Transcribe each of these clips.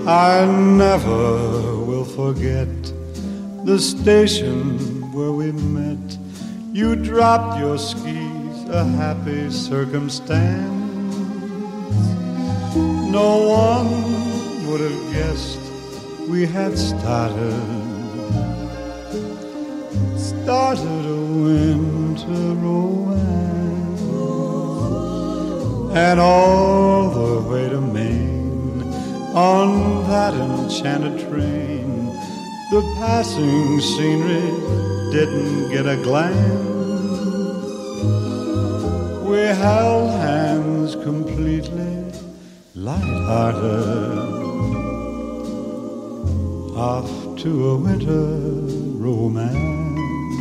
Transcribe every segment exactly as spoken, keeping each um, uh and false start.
I never will forget the station where we met. You dropped your skis, a happy circumstance. No one would have guessed we had started, started a winter romance. And all the way to Maine, on that enchanted train, the passing scenery didn't get a glance. We held hands completely light-hearted, off to a winter romance.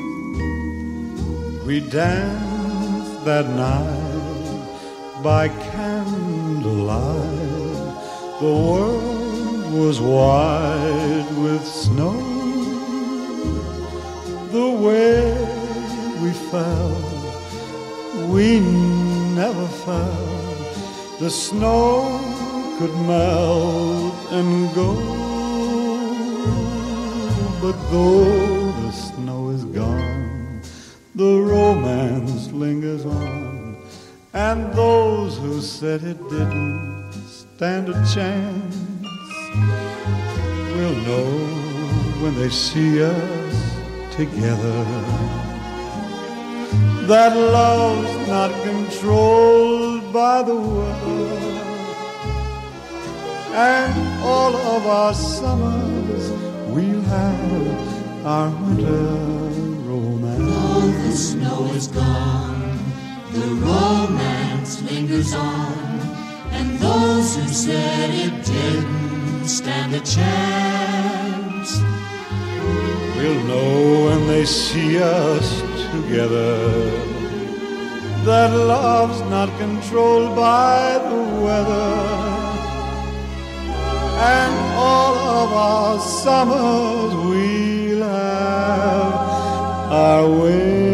We danced that night by candlelight. The world was white with snow. The way we felt, we never felt. The snow could melt and go. But though the snow is gone, the romance lingers on. And those who said it didn't stand a chance will know when they see us together that love's not controlled by the weather. And all of our summers we'll have our winter romance. Though the snow is gone, the romance lingers on. And those who said it didn't stand a chance will know when they see us together that love's not controlled by the weather. And all of our summers we'll have our way.